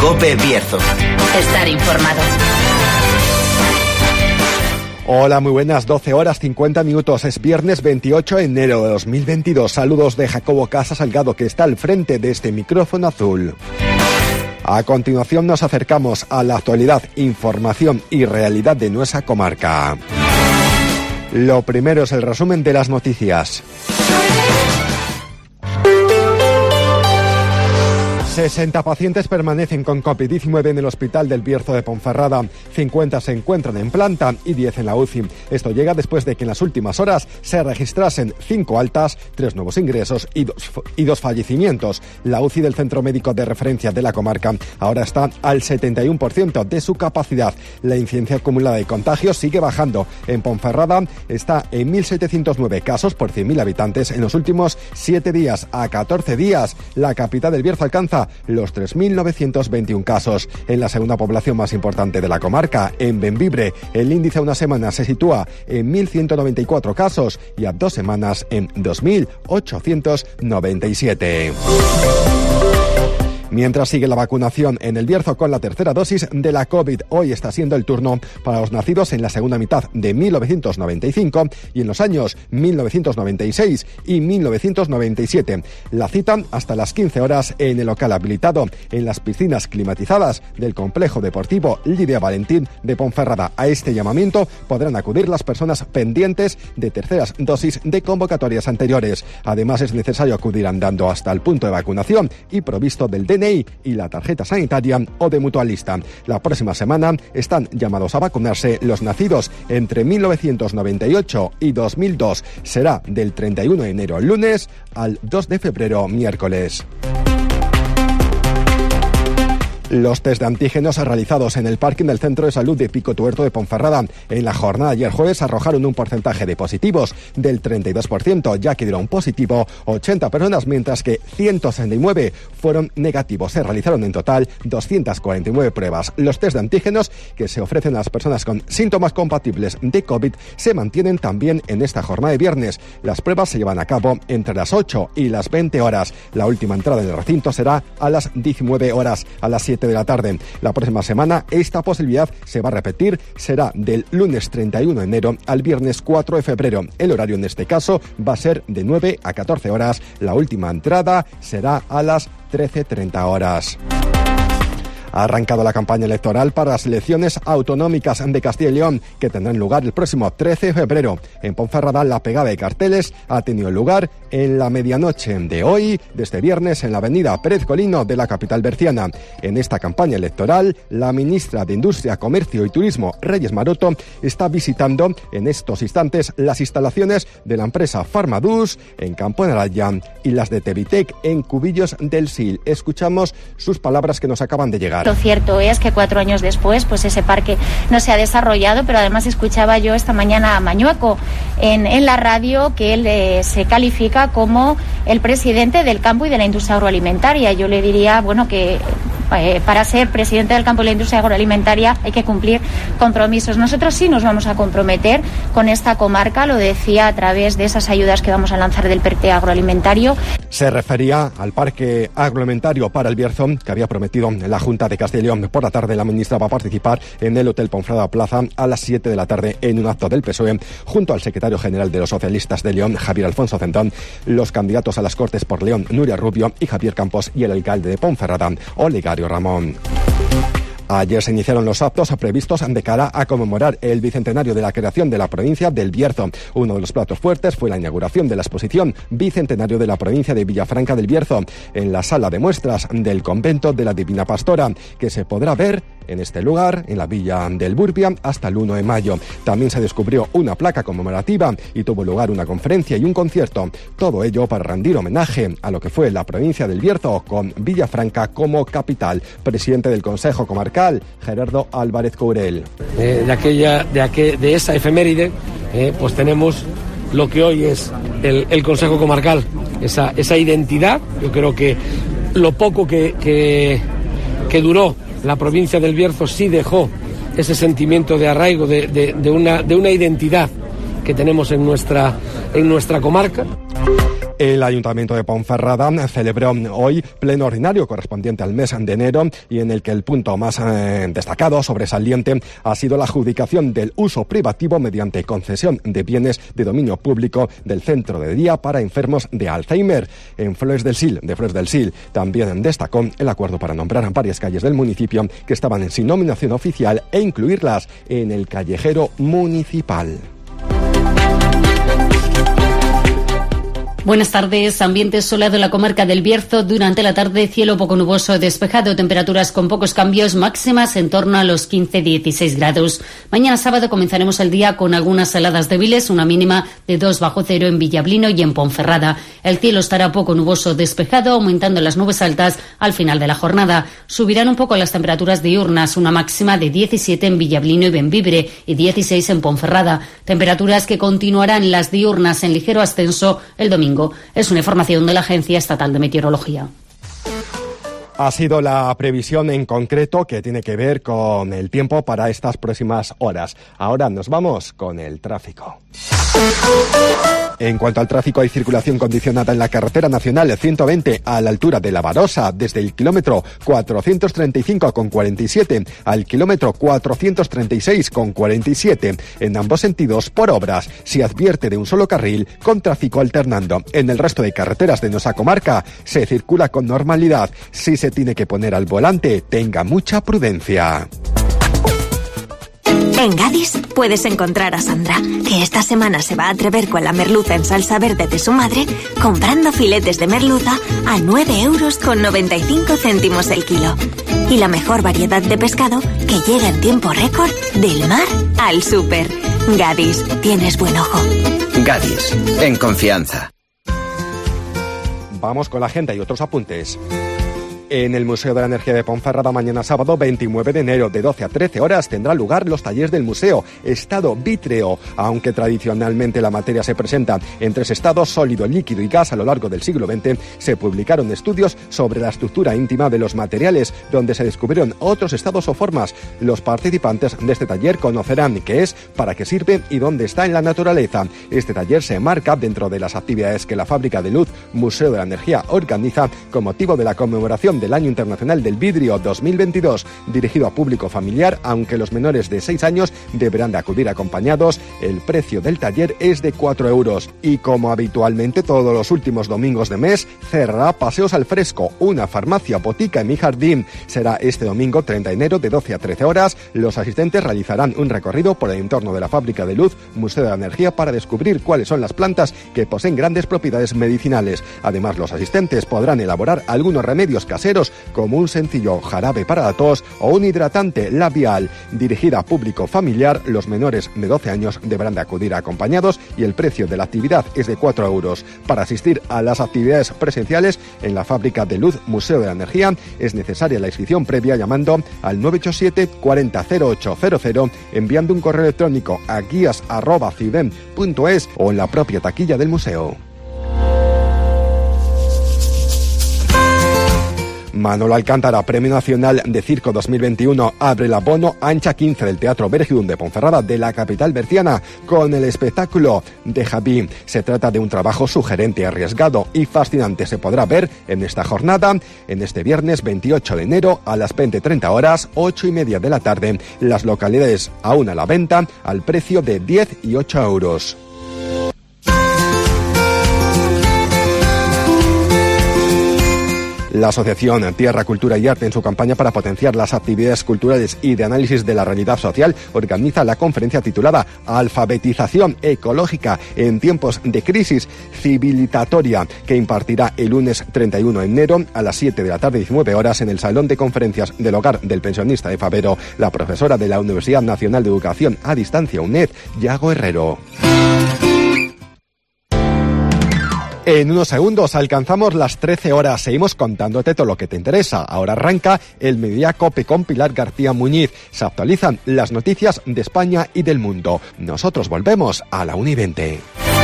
COPE Bierzo. Estar informado. Hola, muy buenas, 12 horas 50 minutos, es viernes 28 de enero de 2022. Saludos de Jacobo Casa Salgado, que está al frente de este micrófono azul. A continuación nos acercamos a la actualidad, información y realidad de nuestra comarca. Lo primero es el resumen de las noticias. 60 pacientes permanecen con COVID-19 en el Hospital del Bierzo de Ponferrada. 50 se encuentran en planta y 10 en la UCI. Esto llega después de que en las últimas horas se registrasen 5 altas, 3 nuevos ingresos y 2 fallecimientos. La UCI del Centro Médico de Referencia de la comarca ahora está al 71% de su capacidad. La incidencia acumulada de contagios sigue bajando. En Ponferrada está en 1.709 casos por 100.000 habitantes en los últimos 7 días. A 14 días, la capital del Bierzo alcanza los 3.921 casos. En la segunda población más importante de la comarca, en Bembibre, el índice a una semana se sitúa en 1.194 casos y a 2 semanas en 2.897. Mientras sigue la vacunación en el Bierzo con la tercera dosis de la COVID, hoy está siendo el turno para los nacidos en la segunda mitad de 1995 y en los años 1996 y 1997. La citan hasta las 15 horas en el local habilitado en las piscinas climatizadas del complejo deportivo Lidia Valentín de Ponferrada. A este llamamiento podrán acudir las personas pendientes de terceras dosis de convocatorias anteriores. Además, es necesario acudir andando hasta el punto de vacunación y provisto del DNI y la tarjeta sanitaria o de mutualista. La próxima semana están llamados a vacunarse los nacidos entre 1998 y 2002. Será del 31 de enero, lunes, al 2 de febrero, miércoles. Los test de antígenos realizados en el parking del Centro de Salud de Pico Tuerto de Ponferrada en la jornada de ayer jueves arrojaron un porcentaje de positivos del 32%, ya que dieron positivo 80 personas, mientras que 169 fueron negativos. Se realizaron en total 249 pruebas. Los test de antígenos que se ofrecen a las personas con síntomas compatibles de COVID se mantienen también en esta jornada de viernes. Las pruebas se llevan a cabo entre las 8 y las 20 horas. La última entrada en el recinto será a las 19 horas, a las 7 de la tarde. La próxima semana esta posibilidad se va a repetir, será del lunes 31 de enero al viernes 4 de febrero. El horario en este caso va a ser de 9 a 14 horas. La última entrada será a las 13:30 horas. Ha arrancado la campaña electoral para las elecciones autonómicas de Castilla y León, que tendrán lugar el próximo 13 de febrero. En Ponferrada, la pegada de carteles ha tenido lugar en la medianoche de hoy, de este viernes, en la avenida Pérez Colino de la capital berciana. En esta campaña electoral, la ministra de Industria, Comercio y Turismo, Reyes Maroto, está visitando en estos instantes las instalaciones de la empresa Farmadus en Campo de Araya y las de Tevitec en Cubillos del Sil. Escuchamos sus palabras que nos acaban de llegar. Lo cierto es que 4 años después, pues ese parque no se ha desarrollado, pero además escuchaba yo esta mañana a Mañueco en la radio que él se califica como el presidente del campo y de la industria agroalimentaria. Yo le diría, bueno, que para ser presidente del campo y la industria agroalimentaria hay que cumplir compromisos. Nosotros sí nos vamos a comprometer con esta comarca, lo decía a través de esas ayudas que vamos a lanzar del PERTE agroalimentario. Se refería al parque agroalimentario para el Bierzo que había prometido la Junta de Castilla y León. Por la tarde la ministra va a participar en el Hotel Ponferrada Plaza a las 7 de la tarde en un acto del PSOE junto al secretario general de los socialistas de León, Javier Alfonso Centón, los candidatos a las Cortes por León, Nuria Rubio y Javier Campos, y el alcalde de Ponferrada, Olegario Ramón. Ayer se iniciaron los actos previstos de cara a conmemorar el bicentenario de la creación de la provincia del Bierzo. Uno de los platos fuertes fue la inauguración de la exposición Bicentenario de la provincia de Villafranca del Bierzo en la sala de muestras del convento de la Divina Pastora, que se podrá ver en este lugar, en la villa del Burbia, hasta el 1 de mayo. También se descubrió una placa conmemorativa y tuvo lugar una conferencia y un concierto. Todo ello para rendir homenaje a lo que fue la provincia del Bierzo con Villafranca como capital. Presidente del Consejo Comarcal, Gerardo Álvarez Courel. De esa efeméride, pues tenemos lo que hoy es el Consejo Comarcal, esa identidad. Yo creo que lo poco que duró la provincia del Bierzo sí dejó ese sentimiento de arraigo, de una identidad que tenemos en nuestra comarca. El Ayuntamiento de Ponferrada celebró hoy pleno ordinario correspondiente al mes de enero y en el que el punto más destacado, sobresaliente, ha sido la adjudicación del uso privativo mediante concesión de bienes de dominio público del centro de día para enfermos de Alzheimer. En Flores del Sil también destacó el acuerdo para nombrar varias calles del municipio que estaban sin nominación oficial e incluirlas en el callejero municipal. Buenas tardes. Ambiente soleado en la comarca del Bierzo. Durante la tarde, cielo poco nuboso despejado, temperaturas con pocos cambios, máximas en torno a los 15-16 grados. Mañana sábado comenzaremos el día con algunas heladas débiles, una mínima de 2 bajo cero en Villablino y en Ponferrada. El cielo estará poco nuboso despejado, aumentando las nubes altas al final de la jornada. Subirán un poco las temperaturas diurnas, una máxima de 17 en Villablino y Bembibre y 16 en Ponferrada. Temperaturas que continuarán las diurnas en ligero ascenso el domingo. Es una información de la Agencia Estatal de Meteorología. Ha sido la previsión en concreto que tiene que ver con el tiempo para estas próximas horas. Ahora nos vamos con el tráfico. En cuanto al tráfico, hay circulación condicionada en la carretera nacional 120 a la altura de La Barosa, desde el kilómetro 435,47 al kilómetro 436,47. En ambos sentidos, por obras, se advierte de un solo carril con tráfico alternando. En el resto de carreteras de nuestra comarca se circula con normalidad. Si se tiene que poner al volante, tenga mucha prudencia. En Gadis puedes encontrar a Sandra, que esta semana se va a atrever con la merluza en salsa verde de su madre, comprando filetes de merluza a 9,95 € el kilo. Y la mejor variedad de pescado que llega en tiempo récord del mar al súper. Gadis, tienes buen ojo. Gadis, en confianza. Vamos con la agenda y otros apuntes. En el Museo de la Energía de Ponferrada, mañana sábado 29 de enero, de 12 a 13 horas, tendrá lugar los talleres del museo, estado vítreo. Aunque tradicionalmente la materia se presenta en 3 estados, sólido, líquido y gas, a lo largo del siglo XX, se publicaron estudios sobre la estructura íntima de los materiales, donde se descubrieron otros estados o formas. Los participantes de este taller conocerán qué es, para qué sirve y dónde está en la naturaleza. Este taller se enmarca dentro de las actividades que la Fábrica de Luz, Museo de la Energía, organiza con motivo de la conmemoración del Año Internacional del Vidrio 2022, dirigido a público familiar, aunque los menores de 6 años deberán de acudir acompañados. El precio del taller es de 4 €. Y como habitualmente todos los últimos domingos de mes, cerrará Paseos al Fresco, una farmacia botica en mi jardín. Será este domingo 30 de enero de 12 a 13 horas. Los asistentes realizarán un recorrido por el entorno de la Fábrica de Luz, Museo de la Energía, para descubrir cuáles son las plantas que poseen grandes propiedades medicinales. Además, los asistentes podrán elaborar algunos remedios caseros, como un sencillo jarabe para la tos o un hidratante labial. Dirigida a público familiar, los menores de 12 años deberán de acudir acompañados y el precio de la actividad es de 4 €. Para asistir a las actividades presenciales en la Fábrica de Luz, Museo de la Energía, es necesaria la inscripción previa llamando al 987 40 0800, enviando un correo electrónico a guías@cibem.es o en la propia taquilla del museo. Manolo Alcántara, Premio Nacional de Circo 2021, abre la bono ancha 15 del Teatro Bergium de Ponferrada, de la capital berciana, con el espectáculo de Javi. Se trata de un trabajo sugerente, arriesgado y fascinante. Se podrá ver en esta jornada, en este viernes 28 de enero, a las 20:30 horas, 8:30 de la tarde. Las localidades aún a la venta, al precio de 10 y 8 €. La Asociación Tierra, Cultura y Arte, en su campaña para potenciar las actividades culturales y de análisis de la realidad social, organiza la conferencia titulada Alfabetización ecológica en tiempos de crisis civilizatoria, que impartirá el lunes 31 de enero a las 7 de la tarde, 19 horas, en el Salón de Conferencias del Hogar del Pensionista de Favero, la profesora de la Universidad Nacional de Educación a Distancia, UNED, Yago Herrero. En unos segundos alcanzamos las 13 horas. Seguimos contándote todo lo que te interesa. Ahora arranca el Mediodía COPE con Pilar García Muñiz. Se actualizan las noticias de España y del mundo. Nosotros volvemos a la 1:20.